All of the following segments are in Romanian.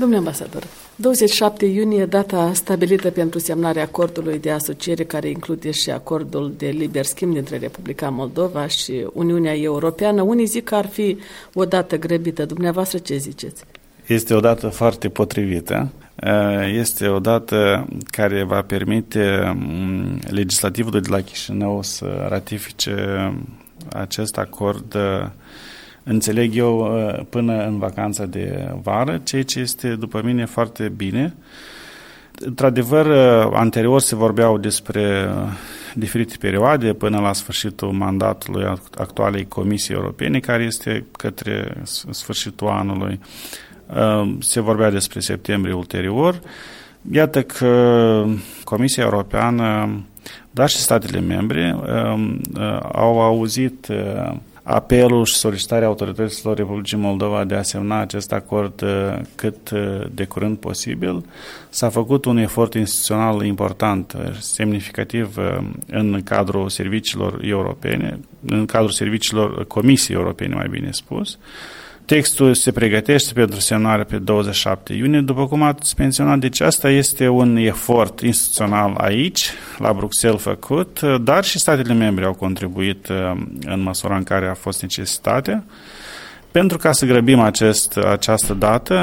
Domnule ambasador, 27 iunie, data stabilită pentru semnarea acordului de asociere care include și acordul de liber schimb dintre Republica Moldova și Uniunea Europeană. Unii zic că ar fi o dată grăbită. Dumneavoastră ce ziceți? Este o dată foarte potrivită. Este o dată care va permite legislativului de la Chișinău să ratifice acest acord, înțeleg eu, până în vacanța de vară, ceea ce este, după mine, foarte bine. Într-adevăr, anterior se vorbeau despre diferite perioade până la sfârșitul mandatului actualei Comisiei Europene, care este către sfârșitul anului. Se vorbea despre septembrie ulterior. Iată că Comisia Europeană, dar și statele membre, au auzit apelul și solicitarea autorităților Republicii Moldova de a semna acest acord cât de curând posibil. S-a făcut un efort instituțional important, semnificativ în cadrul serviciilor europene, în cadrul serviciilor Comisiei Europene, mai bine spus. Textul se pregătește pentru semnare pe 27 iunie, după cum ați menționat. Deci asta este un efort instituțional aici, la Bruxelles făcut, dar și statele membre au contribuit în măsura în care a fost necesitate. Pentru ca să grăbim această dată,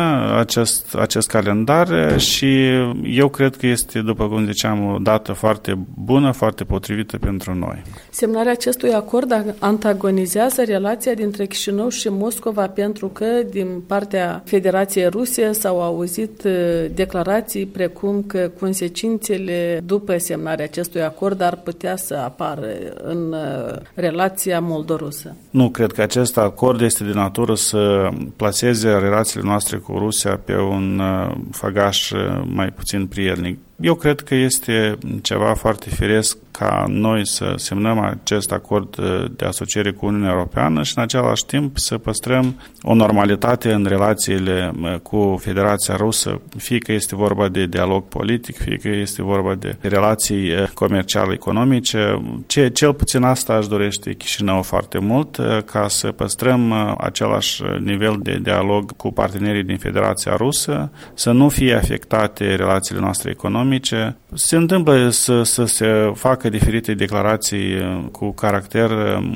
acest calendar, și eu cred că este, după cum ziceam, o dată foarte bună, foarte potrivită pentru noi. Semnarea acestui acord antagonizează relația dintre Chișinău și Moscova, pentru că din partea Federației Ruse s-au auzit declarații precum că consecințele după semnarea acestui acord ar putea să apară în relația moldorusă. Nu cred că acest acord este de natură să plaseze relațiile noastre cu Rusia pe un făgaș mai puțin prielnic. Eu cred că este ceva foarte firesc ca noi să semnăm acest acord de asociere cu Uniunea Europeană și în același timp să păstrăm o normalitate în relațiile cu Federația Rusă, fie că este vorba de dialog politic, fie că este vorba de relații comerciale, economice. Cel puțin asta își dorește Chișinău foarte mult, ca să păstrăm același nivel de dialog cu partenerii din Federația Rusă, să nu fie afectate relațiile noastre economice. Se întâmplă să se facă diferite declarații cu caracter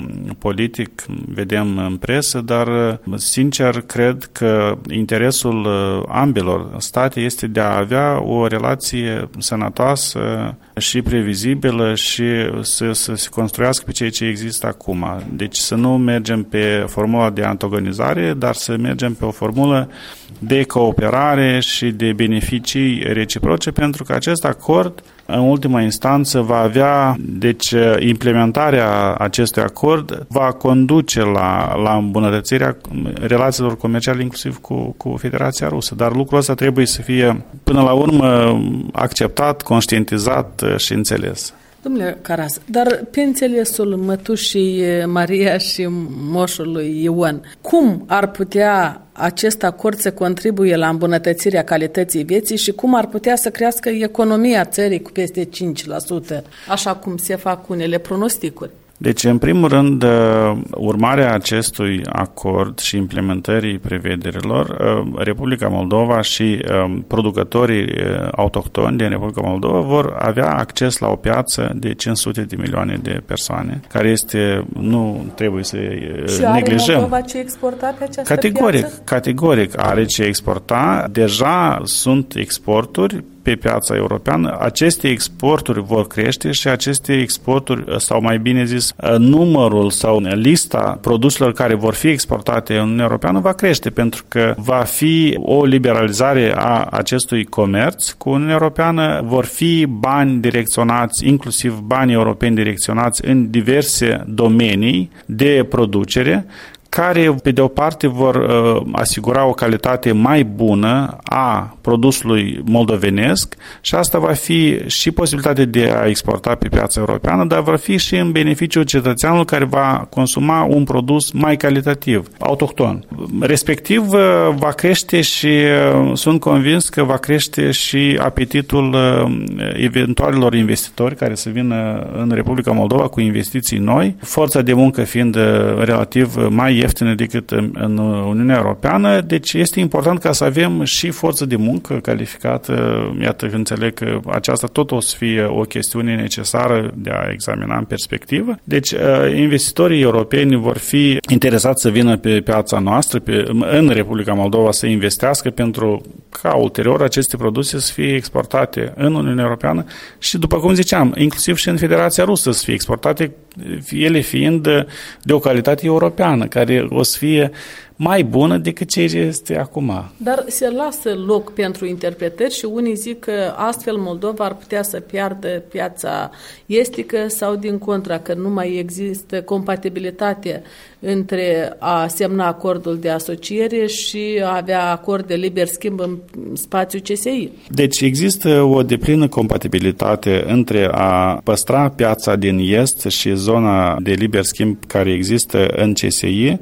politic, vedem în presă, dar sincer cred că interesul ambelor state este de a avea o relație sănătoasă și previzibilă și să se construiască pe ceea ce există acum. Deci să nu mergem pe formula de antagonizare, dar să mergem pe o formulă de cooperare și de beneficii reciproce, pentru că acest acord, în ultima instanță, va avea, deci implementarea acestui acord va conduce la îmbunătățirea relațiilor comerciale, inclusiv cu Federația Rusă. Dar lucrul ăsta trebuie să fie, până la urmă, acceptat, conștientizat și înțeles. Domnule Caras, dar pe înțelesul mătușii Maria și moșului Ion, cum ar putea acest acord să contribuie la îmbunătățirea calității vieții și cum ar putea să crească economia țării cu peste 5%, așa cum se fac unele pronosticuri? Deci, în primul rând, urmarea acestui acord și implementării prevederilor, Republica Moldova și producătorii autohtoni din Republica Moldova vor avea acces la o piață de 500 de milioane de persoane, care este, nu trebuie să neglijăm. Și are Moldova ce exporta pe această piață? Categoric are ce exporta. Deja sunt exporturi pe piața europeană. Aceste exporturi vor crește și aceste exporturi, sau mai bine zis, numărul sau lista produselor care vor fi exportate în Uniunea Europeană va crește, pentru că va fi o liberalizare a acestui comerț cu Uniunea Europeană, vor fi bani direcționați, inclusiv bani europeni direcționați în diverse domenii de producere, care, pe de o parte, vor asigura o calitate mai bună a produsului moldovenesc și asta va fi și posibilitatea de a exporta pe piața europeană, dar va fi și în beneficiul cetățeanului care va consuma un produs mai calitativ, autohton. Respectiv, va crește și sunt convins că va crește și apetitul eventualilor investitori care să vină în Republica Moldova cu investiții noi, forța de muncă fiind relativ mai ieftină decât în Uniunea Europeană, deci este important ca să avem și forță de muncă calificată. Iată că înțeleg că aceasta tot o să fie o chestiune necesară de a examina în perspectivă. Deci investitorii europeni vor fi interesați să vină pe piața noastră, în Republica Moldova, să investească pentru ca ulterior aceste produse să fie exportate în Uniunea Europeană și, după cum ziceam, inclusiv și în Federația Rusă să fie exportate, ele fiind de o calitate europeană, care o să fie mai bună decât ce este acum. Dar se lasă loc pentru interpretări și unii zic că astfel Moldova ar putea să piardă piața estică sau din contra, că nu mai există compatibilitate între a semna acordul de asociere și a avea acord de liber schimb în spațiul CSI. Deci există o deplină compatibilitate între a păstra piața din est și zona de liber schimb care există în CSI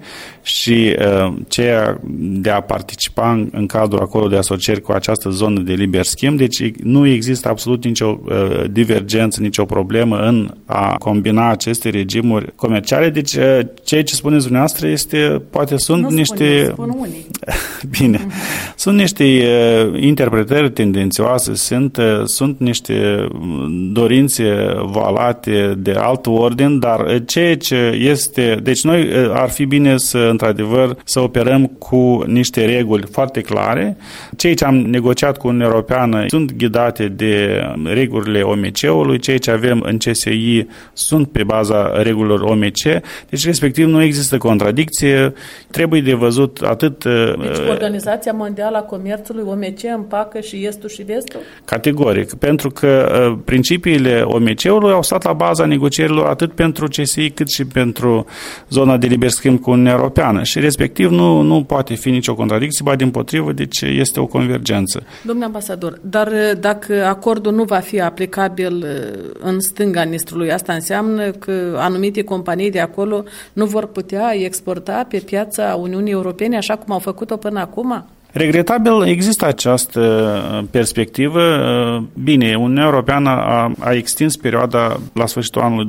și ceea de a participa în cadrul acordului de asociere cu această zonă de liber schimb. Deci nu există absolut nicio divergență, nicio problemă în a combina aceste regimuri comerciale. Deci ceea ce spuneți dumneavoastră este, poate sunt spun unii. Bine. Sunt niște interpretări tendențioase, sunt niște dorințe voalate de alt ordin, dar ceea ce este... Deci noi ar fi bine să, într-adevăr, să operăm cu niște reguli foarte clare. Cei ce am negociat cu Uniunea Europeană sunt ghidate de regulile OMC-ului, cei ce avem în CSI sunt pe baza regulilor OMC, deci respectiv nu există contradicție, trebuie de văzut atât... Deci Organizația Mondială a Comerțului, OMC, împacă și estul și vestul? Categoric, pentru că principiile OMC-ului au stat la baza negocierilor atât pentru CSI cât și pentru zona de liber schimb cu Uniunea Europeană și respectiv nu poate fi nicio contradicție, ba dimpotrivă, deci este o convergență. Domnule ambasador, dar dacă acordul nu va fi aplicabil în stânga Nistrului, asta înseamnă că anumite companii de acolo nu vor putea exporta pe piața Uniunii Europene așa cum au făcut-o până acum? Regretabil, există această perspectivă. Bine, Uniunea Europeană a extins perioada la sfârșitul anului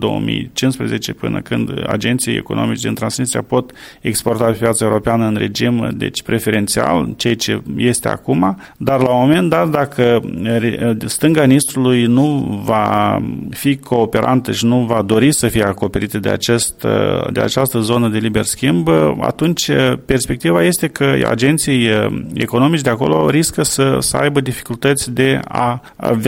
2015 până când agenții economici din Transnistria pot exporta pe piața europeană în regim, deci preferențial, ceea ce este acum, dar la un moment dat, dacă stânga Nistrului nu va fi cooperantă și nu va dori să fie acoperită de această zonă de liber schimb, atunci perspectiva este că agenții economici de acolo riscă să aibă dificultăți de a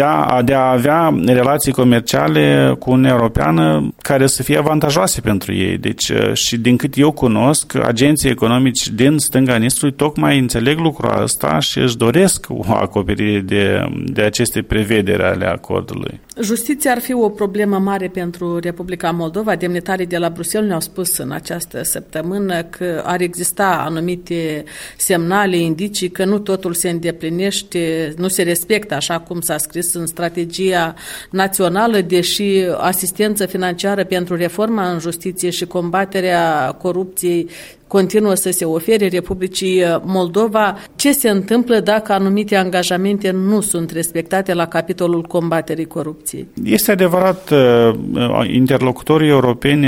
avea relații comerciale cu Uniunea Europeană care să fie avantajoase pentru ei. Deci, și din cât eu cunosc, agenții economici din stânga Nistrului tocmai înțeleg lucrul ăsta și își doresc o acoperire de aceste prevederi ale acordului. Justiția ar fi o problemă mare pentru Republica Moldova. Demnitarii de la Bruxelles ne-au spus în această săptămână că ar exista anumite semnale, indicii că nu totul se îndeplinește, nu se respectă așa cum s-a scris în strategia națională, deși asistență financiară pentru reforma în justiție și combaterea corupției continuă să se ofere Republicii Moldova. Ce se întâmplă dacă anumite angajamente nu sunt respectate la capitolul combaterii corupției? Este adevărat, interlocutorii europeni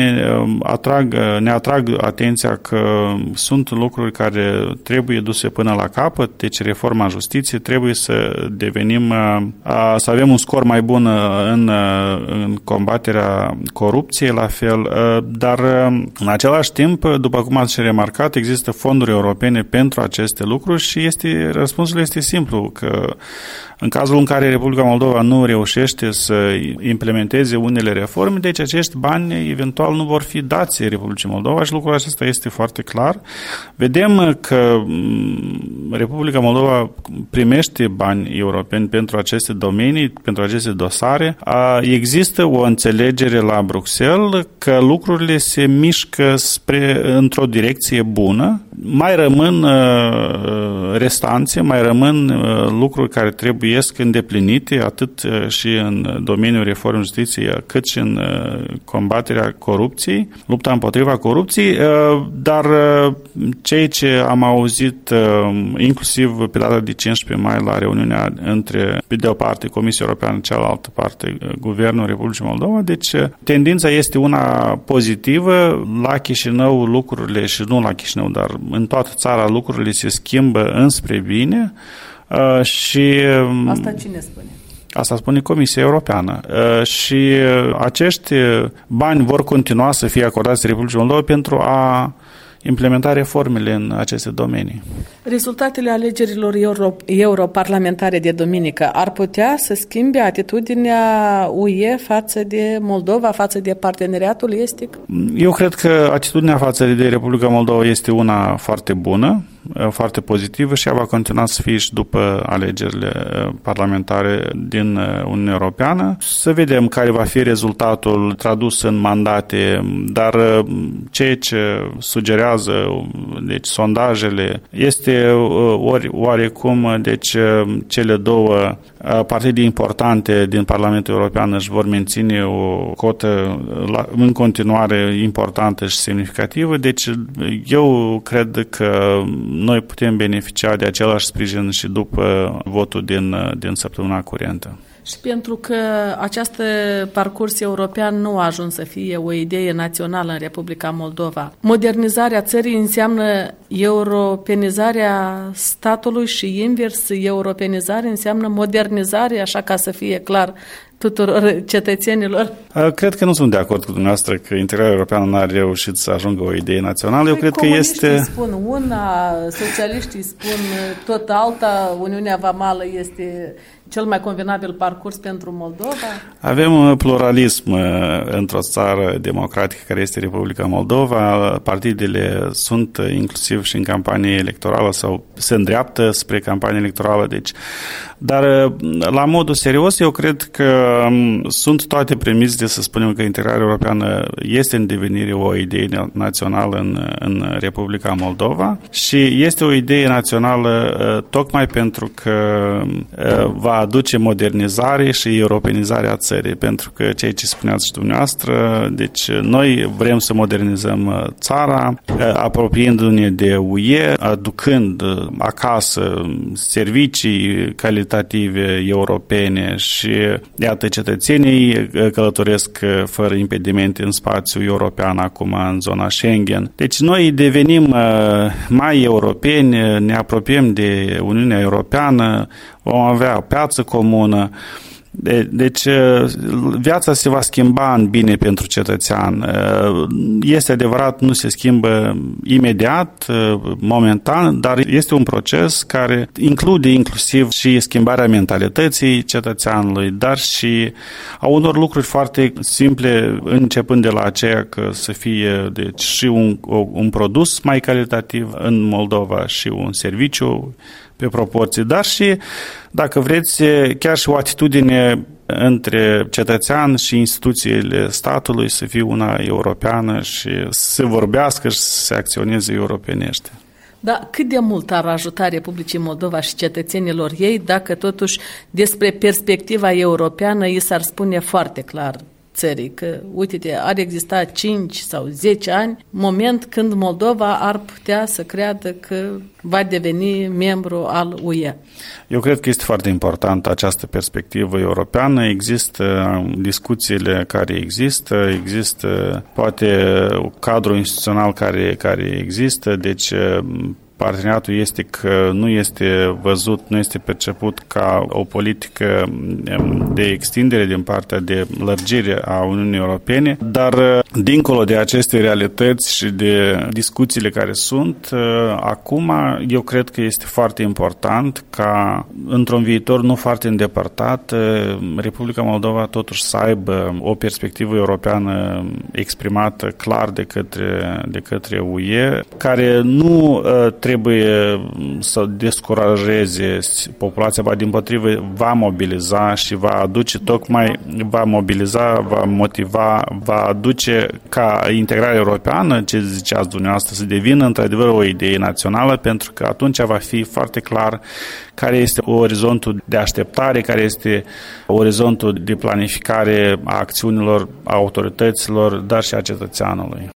ne atrag atenția că sunt lucruri care trebuie duse până la capăt, deci reforma justiției trebuie să devenim, să avem un scor mai bun în combaterea corupției, la fel, dar în același timp, după cum ați remarcat, există fonduri europene pentru aceste lucruri și răspunsul este simplu, că în cazul în care Republica Moldova nu reușește să implementeze unele reforme, deci acești bani eventual nu vor fi dați Republicii Moldova și lucrul acesta este foarte clar. Vedem că Republica Moldova primește bani europeni pentru aceste domenii, pentru aceste dosare. Există o înțelegere la Bruxelles că lucrurile se mișcă într-o direcție bună, mai rămân restanțe, mai rămân lucruri care trebuie îndeplinite, atât și în domeniul reformei justiției, cât și în combaterea corupției, lupta împotriva corupției, dar ceea ce am auzit inclusiv pe data de 15 mai la reuniunea între, pe de o parte, Comisia Europeană, cealaltă parte, Guvernul Republicii Moldova, deci tendința este una pozitivă. La Chișinău lucrurile, și nu la Chișinău, dar în toată țara lucrurile se schimbă înspre bine și... Asta cine spune? Asta spune Comisia Europeană. Și acești bani vor continua să fie acordați Republicii Moldova pentru a implementa reformele în aceste domenii. Rezultatele alegerilor europarlamentare de duminică ar putea să schimbe atitudinea UE față de Moldova, față de parteneriatul estic? Eu cred că atitudinea față de Republica Moldova este una foarte bună, foarte pozitivă și ea va continua să fie și după alegerile parlamentare din Uniunea Europeană. Să vedem care va fi rezultatul tradus în mandate, dar ceea ce sugerează deci sondajele este oarecum deci cele două partide importante din Parlamentul European își vor menține o cotă în continuare importantă și semnificativă, deci eu cred că noi putem beneficia de același sprijin și după votul din săptămâna curentă. Și pentru că acest parcurs european nu a ajuns să fie o idee națională în Republica Moldova, modernizarea țării înseamnă europenizarea statului și invers, europenizare înseamnă modernizare, așa ca să fie clar tuturor cetățenilor? Cred că nu sunt de acord cu dumneavoastră că integrarea europeană n-a reușit să ajungă o idee națională. Eu cred că este... spun una, socialiștii spun tot alta, Uniunea Vamală este cel mai convenabil parcurs pentru Moldova? Avem pluralism într-o țară democratică care este Republica Moldova. Partidele sunt inclusiv și în campanie electorală sau se îndreaptă spre campanie electorală. Deci. Dar la modul serios, eu cred că sunt toate premisele să spunem că integrarea europeană este în devenire o idee națională în Republica Moldova și este o idee națională tocmai pentru că va aduce modernizare și europenizarea țării, pentru că ceea ce spuneați și dumneavoastră, deci noi vrem să modernizăm țara, apropiindu-ne de UE, aducând acasă servicii calitative europene și iată, cetățenii călătoresc fără impedimente în spațiul european, acum în zona Schengen. Deci noi devenim mai europeni, ne apropiem de Uniunea Europeană, vom avea piață comună. Deci viața se va schimba în bine pentru cetățean. Este adevărat, nu se schimbă imediat, momentan, dar este un proces care include inclusiv și schimbarea mentalității cetățeanului, dar și a unor lucruri foarte simple, începând de la aceea că să fie deci, și un produs mai calitativ în Moldova și un serviciu pe proporții, dar și, dacă vreți, chiar și o atitudine între cetățean și instituțiile statului să fie una europeană și să vorbească și să se acționeze europenește. Da, cât de mult ar ajuta Republicii Moldova și cetățenilor ei dacă totuși despre perspectiva europeană i s-ar spune foarte clar țării, că, uite, ar exista 5 sau 10 ani, moment când Moldova ar putea să creadă că va deveni membru al UE. Eu cred că este foarte importantă această perspectivă europeană. Există discuțiile care există poate cadrul instituțional care există, deci parteneriatul estic nu este văzut, nu este perceput ca o politică de extindere din partea de lărgire a Uniunii Europene, dar dincolo de aceste realități și de discuțiile care sunt, acum eu cred că este foarte important ca într-un viitor nu foarte îndepărtat Republica Moldova totuși să aibă o perspectivă europeană exprimată clar de către UE, care nu trebuie să descurajeze populația, dimpotrivă va mobiliza și va motiva, va aduce ca integrarea europeană, ce ziceați dumneavoastră, să devină într-adevăr o idee națională, pentru că atunci va fi foarte clar care este orizontul de așteptare, care este orizontul de planificare a acțiunilor autorităților, dar și a cetățeanului.